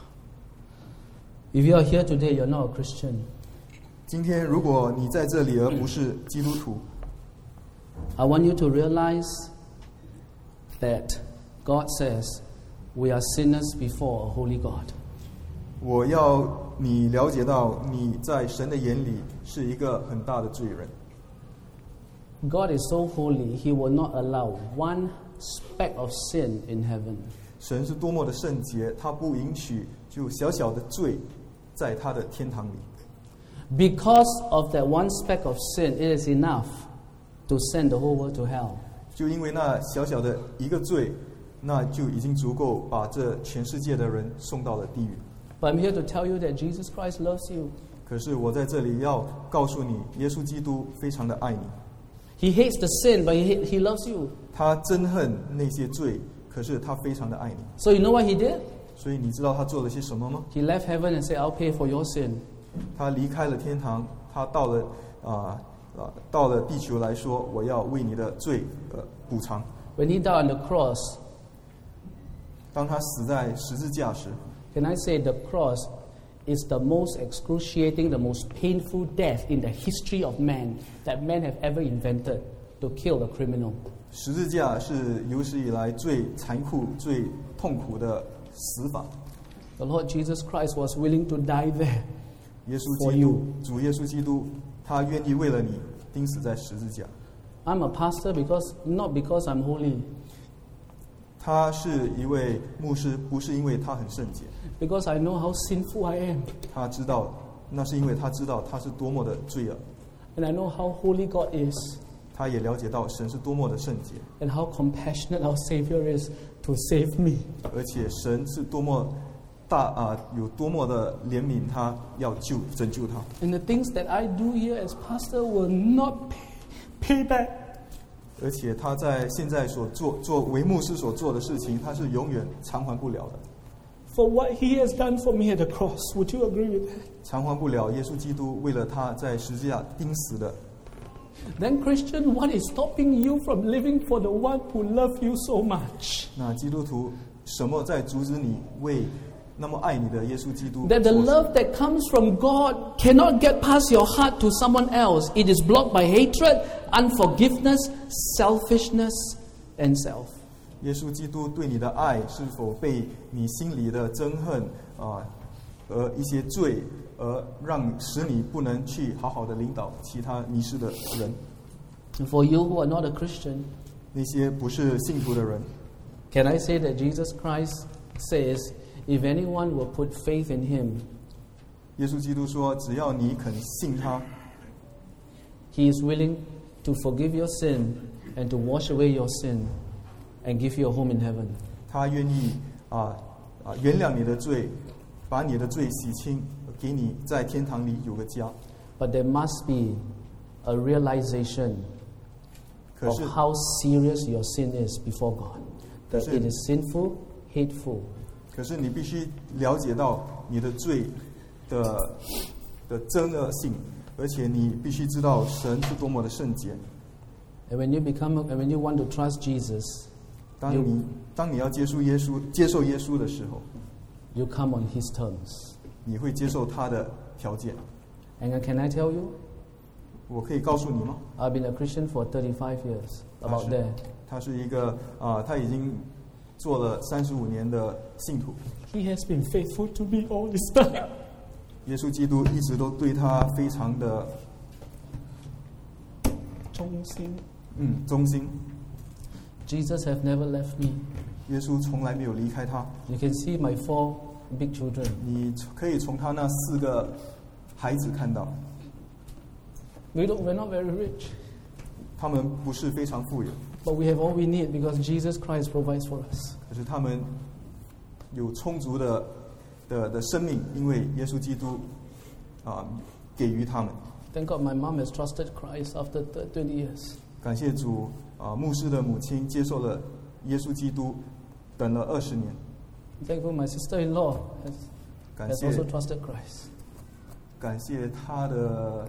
If you are here today, you're not a Christian. 今天，如果你在这里而不是基督徒， I want you to realize that God says we are sinners before a holy God. 我要你了解到，你在神的眼里是一个很大的罪人。 God is so holy, He will not allow one speck of sin in heaven. 神是多么的圣洁，他不允许就小小的罪在他的天堂里。 Because of that one speck of sin, it is enough to send the whole world to hell. 就因为那小小的一个罪，那就已经足够把这全世界的人送到了地狱。 But I'm here to tell you that Jesus Christ loves you. 可是我在这里要告诉你，耶稣基督非常的爱你， He hates the sin, but he loves you. 他憎恨那些罪，可是他非常的爱你。 So you know what He did? 所以你知道他做了些什么吗？ He left heaven and said, I'll pay for your sin. 他离开了天堂，他到了地球来说，我要为你的罪补偿。 When He died on the cross, 当他死在十字架时， can I say the cross is the most excruciating, the most painful death in the history of man that men have ever invented to kill a criminal. 十字架是有史以来最残酷、最痛苦的死法。 The Lord Jesus Christ was willing to die there. 耶稣基督，主耶稣基督，他愿意为了你钉死在十字架。 I'm a pastor not because I'm holy, 他是一位牧师，不是因为他很圣洁， because I know how sinful I am, 他知道，那是因为他知道他是多么的罪恶， and I know how holy God is. 他也了解到神是多么的圣洁， and how compassionate our Savior is to save me. 而且神是多么有多么的怜悯他，要拯救他。 And the things that I do here as pastor will not pay back. 而且他在现在所做为牧师所做的事情，他是永远偿还不了的， For what He has done for me at the cross. Would you agree with that? 偿还不了耶稣基督为了他在十字架钉死的。 Then Christian, what is stopping you from living for the one who loved you so much? 那基督徒什么在阻止你为那么爱你的耶稣基督 That the 做事 love that comes from God cannot get past your heart to someone else. It is blocked by hatred, unforgiveness, selfishness, and self. 耶稣基督对你的爱是否被你心里的憎恨一些罪而使你不能去好好的领导其他迷失的人， And for you who are not a Christian, 那些不是信徒的人， can I say that Jesus Christ says, if anyone will put faith in Him, 耶稣基督说，只要你肯信他， He is willing to forgive your sin and to wash away your sin and give you a home in heaven. 他愿意原谅你的罪，把你的罪洗清，给你在天堂里有个家。 But there must be a realization 可 of 是 how serious your sin is before God. That it is sinful, hateful. 可是你必须了解到你的罪的真恶性，而且你必须知道神是多么的圣洁。 And when you want to trust Jesus, 当你要接受耶稣的时候， you come on His terms. 你会接受他的条件。 And can I tell you, 我可以告诉你吗？ I've been a Christian for 35 years, about there. 他是一个他已经做了35年的信徒。 He has been faithful to me all this time. 耶稣基督一直都对他非常的忠心。 忠心。 Jesus have never left me. 耶稣从来没有离开他。 You can see my 4 big children. 你可以从他那4个孩子看到， We're not very rich, 他们不是非常富有， but we have all we need because Jesus Christ provides for us. 可是他们有充足的生命，因为耶稣基督给予他们。 Thank God my mom has trusted Christ after 20 years. 感谢主，牧师的母亲接受了耶稣基督，等了20年。 Thank God my sister-in-law 感 has 谢 also trusted Christ. 感谢他的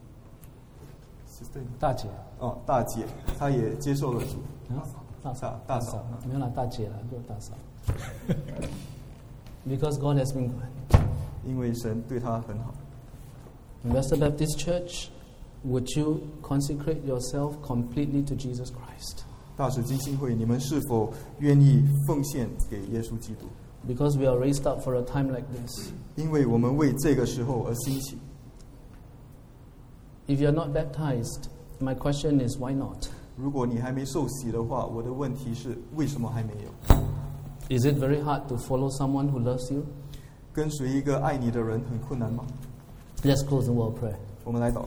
大姐。 大姐，她也接受了主。大嫂， 没有啦，大姐啦，不是大嫂。Because God has been good. 因为神对她很好。 Investor Baptist Church, would you consecrate yourself completely to Jesus Christ? 大使基金会，你们是否愿意奉献给耶稣基督？ Because we are raised up for a time like this. 因为我们为这个时候而兴起。 If you are not baptized, my question is why not? 如果你还没受洗的话，我的问题是为什么还没有？ Is it very hard to follow someone who loves you? 跟随一个爱你的人很困难吗？ Let's close in word of prayer. 我们来祷告。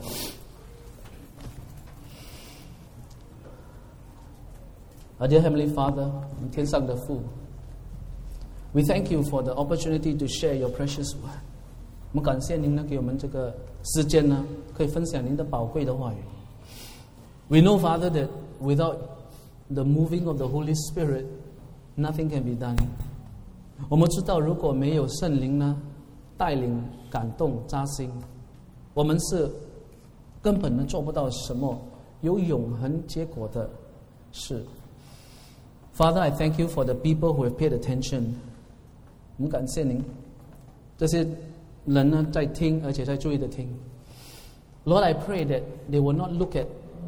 Our dear Heavenly Father, 天上的父, we thank you for the opportunity to share your precious word. 我们感谢您呢，给我们这个时间呢，可以分享您的宝贵的话语。We know, Father, that without the moving of the Holy Spirit, nothing can be done. 我们知道，如果没有圣灵呢带领、感动、扎心，我们是根本呢做不到什么有永恒结果的事。Father, I thank you for the people who have paid attention. 我们感谢您，这些人呢在听，而且在注意的听。Lord, I pray that they will not look at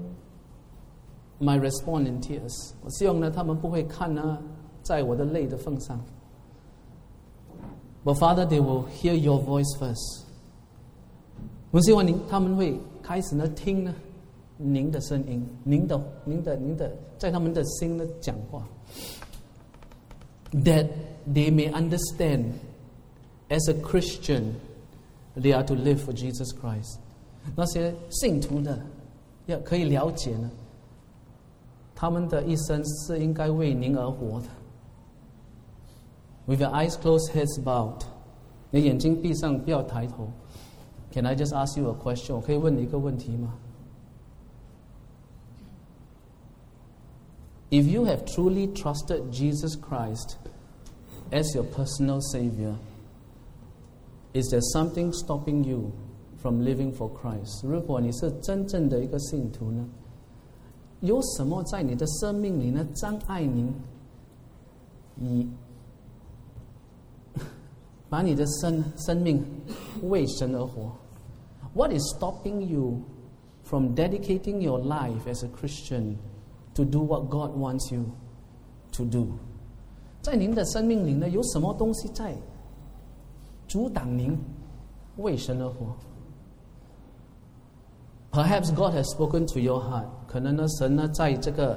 my response in tears. 我希望呢他们不会看呢在我的泪的份上。But Father, they will hear your voice first. 我希望他们会开始呢听呢您的声音，您的，在他们的心呢讲话。That they may understand, as a Christian, they are to live for Jesus Christ. 那些信徒的，可以了解呢， 他们的一生是应该为您而活的。With your eyes closed, heads bowed， 你眼睛闭上，不要抬头。Can I just ask you a question？ 我可以问你一个问题吗？ If you have truly trusted Jesus Christ as your personal Savior, is there something stopping you from living for Christ？ 如果你是真正的一个信徒呢，有什么在你的生命里呢障碍您以把你的生命为神而活？ What is stopping you from dedicating your life as a Christian to do what God wants you to do？ 在您的生命里呢，有什么东西在阻挡您为神而活？ Perhaps God has spoken to your heart。 可能呢，神呢在这个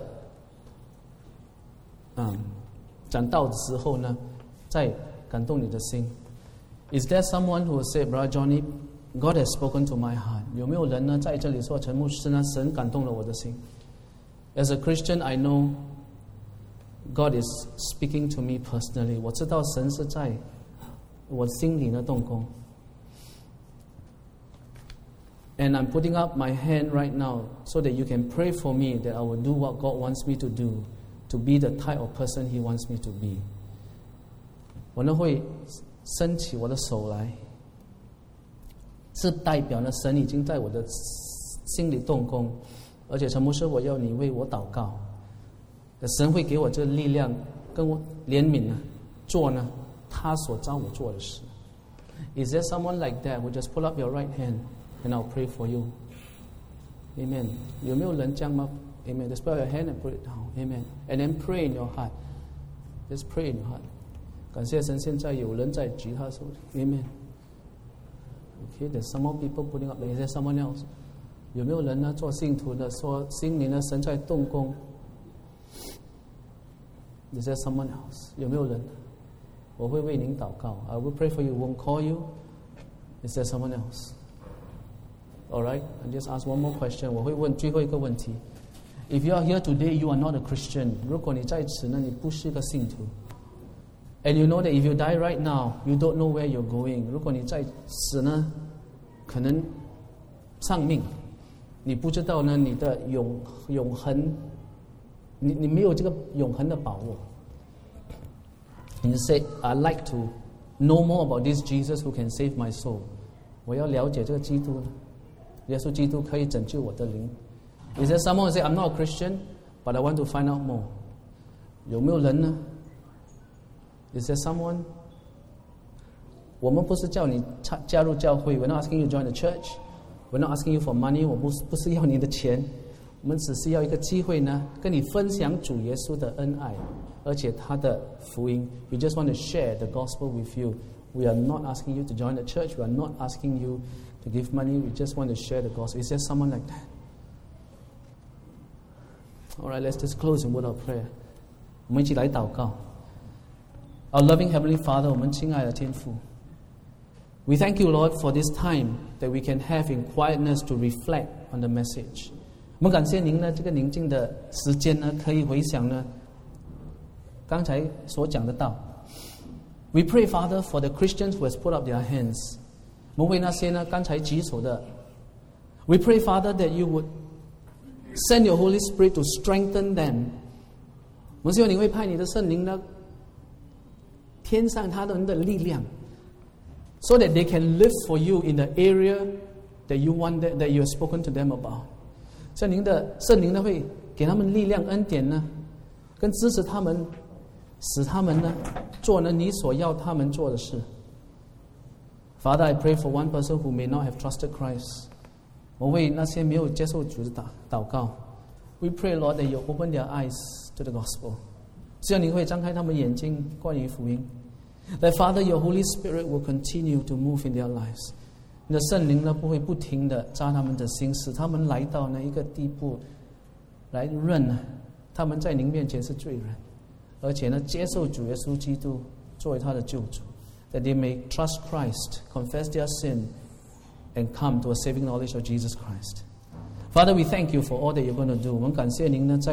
讲道的时候呢，在感动你的心。Is there someone who will say, Brother Johnny, God has spoken to my heart？ 有没有人呢在这里说，陈牧师呢，神感动了我的心。As a Christian, I know God is speaking to me personally。 我知道神是在我心里呢动工。And I'm putting up my hand right now so that you can pray for me that I will do what God wants me to do, to be the type of person He wants me to be。 我呢会伸起我的手来，是代表呢神已经在我的心里动工，而且陈牧师，我要你为我祷告，神会给我这个力量，跟我怜悯呢，做呢他所召我做的事。Is there someone like that who just pull up your right hand and I'll pray for you? Amen. 有没有人这样吗？ Amen. Just put your hand and put it down. Amen. And then pray in your heart. Just pray in your heart. 感谢神，现在有人在举他手。Amen. Okay, there's some more people putting up. Is there someone else? 有没有人呢做信徒的说心里呢神在动工？ Is there someone else? 有没有人？我会为您祷告。I will pray for you. Won't call you. Is there someone else? All right. I just ask one more question. 我会问最后一个问题。If you are here today, you are not a Christian. 如果你在此呢，你不是个信徒。And you know that if you die right now, you don't know where you're going. 如果你在死呢，可能丧命，你不知道呢你的永恒，你没有这个永恒的把握。And you say, I'd like to know more about this Jesus who can save my soul. 我要了解这个基督，耶稣基督可以拯救我的灵。Is there someone who say, I'm not a Christian, but I want to find out more? 有没有人呢？ Is there someone? 我们不是叫你加入教会。We're not asking you to join the church. We're not asking you for money. 我不是要你的钱，我们只是要一个机会呢，跟你分享主耶稣的恩爱，而且他的福音。We just want to share the gospel with you. We are not asking you to join the church. We are not asking you to give money. We just want to share the gospel. Is there someone like that? All right, let's just close in word of prayer. 我们一起来祷告。Our loving Heavenly Father, 我们亲爱的天父 We thank you, Lord, for this time that we can have in quietness to reflect on the message. 我们感谢您呢，这个宁静的时间呢，可以回想呢刚才所讲的道。We pray, Father, for the Christians who has put up their hands. 我们为那些呢刚才举手的 We pray, Father, that you would send your Holy Spirit to strengthen them. 我们希望你会派你的圣灵呢添上他们的力量 so that they can live for you in the area that you want that you have spoken to them about. 像您的圣灵呢会给他们力量恩典呢跟支持他们使他们呢做呢你所要他们做的事 Father, I pray for one person who may not have trusted Christ. 我为那些没有接受主的祷告 We pray, Lord, that you open their eyes to the gospel. 希望你会张开他们眼睛关于福音 That Father, your Holy Spirit will continue to move in their lives. 你的圣灵呢不会不停地扎他们的心，使他们来到那一个地步来认呢他们在您面前是罪人，而且呢接受主耶稣基督作为他的救主 That they may trust Christ, confess their sin, and come to a saving knowledge of Jesus Christ. Father, we thank you for all that you're going to do. 我们感谢您呢在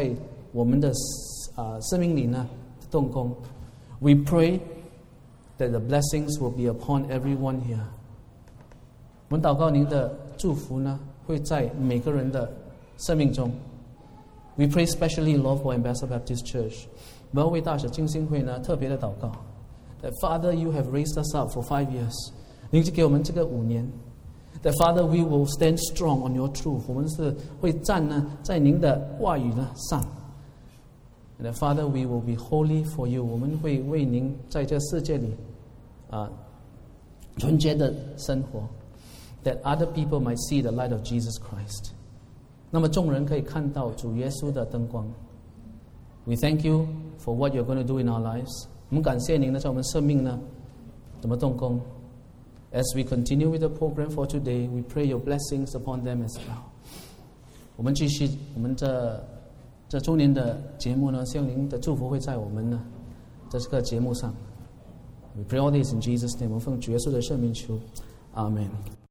我们的生命里呢动工。We pray that the blessings will be upon everyone here. 我们祷告您的祝福呢会在每个人的生命中。We pray especially, Lord, for Ambassador Baptist Church. 我们要为大使浸信会呢特别的祷告。That Father, you have raised us up for 5 years. 您就给我们这个5年。That Father, we will stand strong on your truth. 我们是会站呢在您的话语呢上。And that Father, we will be holy for you. 我们会为您在这世界里纯洁的生活。That other people might see the light of Jesus Christ. 那么众人可以看到主耶稣的灯光。We thank you for what you're going to do in our lives. 我们感谢您呢，在我们生命呢怎么动工。As we continue with the program for today, we pray your blessings upon them as well. 我们继续我们这周年的节目呢，希望您的祝福会在我们呢在这个节目上。We pray all this in Jesus' name. 我们奉主耶稣的圣名求，阿门。